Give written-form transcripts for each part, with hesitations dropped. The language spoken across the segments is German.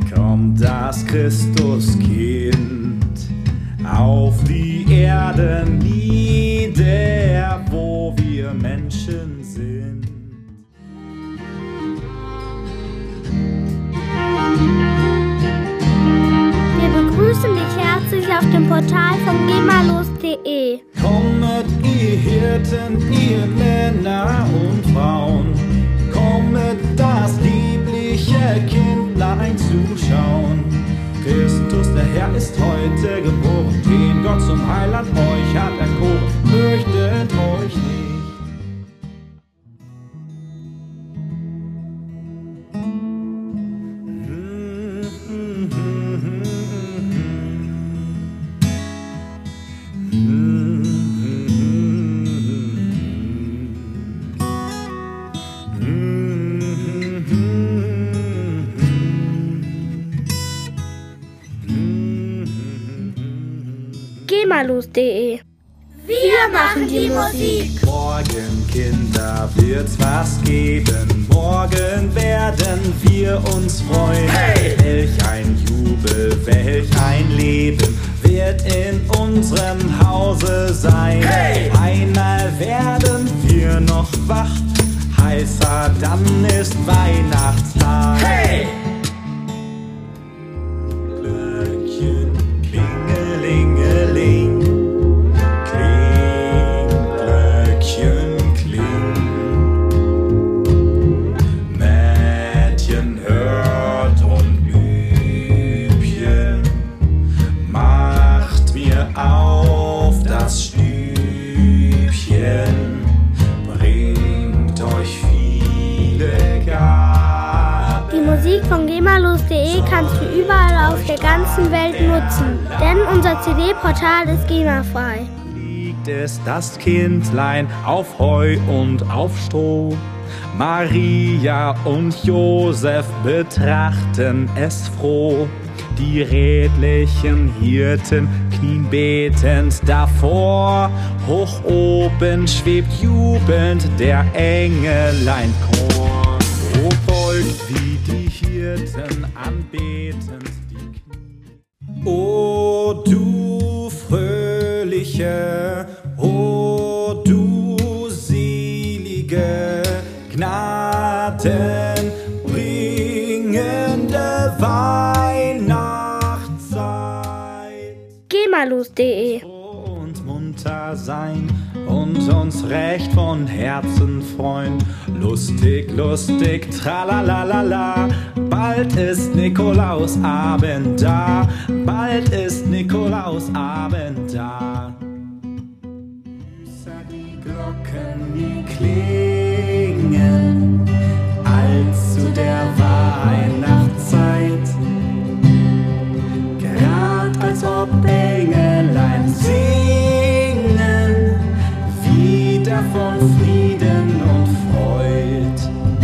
kommt das Christuskind auf die Erde nieder, wo wir Menschen sind. Wir begrüßen dich herzlich auf dem Portal von GEMALOS.de. Kommet, ihr Hirten, ihr Männer und Frauen, kommet das liebliche Kindlein zuschauen. Christus, der Herr, ist heute geboren, den Gott zum Heiland euch hat erkoren, fürchtet euch nicht. GEMALOS.de. Wir machen die Musik. Morgen, Kinder, wird's was geben. Morgen werden wir uns freuen. Hey! Welch ein Jubel, welch ein Leben wird in unserem Hause sein. Hey! Einmal werden wir noch wach, heißer, dann ist Weihnachtstag. Hey! Glöckchen, klingelingeling, kling, Glöckchen, kling. Mädchen hört und Bübchen, macht mir auf das Stübchen, bringt euch viele Gaben. Die Musik von GEMALOS.de kannst du überall auf der ganzen Welt nutzen, denn unser CD-Portal ist GEMA-frei. Liegt es das Kindlein auf Heu und auf Stroh. Maria und Josef betrachten es froh. Die redlichen Hirten knien betend davor. Hoch oben schwebt jubelnd der Engeleinchor. O beugt wie die Hirten anbetend die Knie. O du fröhliche, o du selige, gnadenbringende Weihnachtszeit. GEMALOS.de. Und munter sein und uns recht von Herzen freuen. Lustig, lustig, tralalala. Bald ist Nikolausabend da. Bald ist Nikolausabend da. Die Glocken, die klingen, als zu der Weihnachtszeit. Grad als ob Engelein singen, wieder von Frieden und Freud,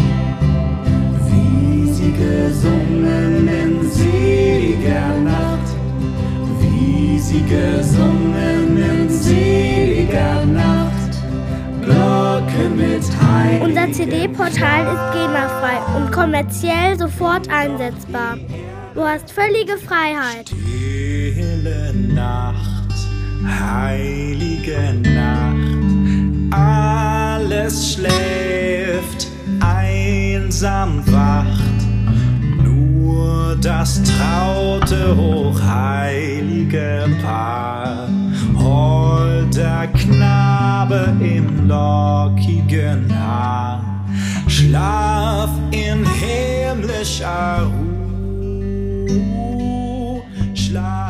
wie sie gesungen in seliger Nacht, wie sie gesungen in seliger Nacht. Glocken mit Heiligen. Unser CD-Portal ist GEMA-frei und kommerziell sofort einsetzbar. Du hast völlige Freiheit. Stille Nacht, heilige Nacht, alles schläft, einsam wacht, nur das traute, hochheilige Paar, holder Knabe im lockigen Haar, schlaf in himmlischer Ruhe, schlaf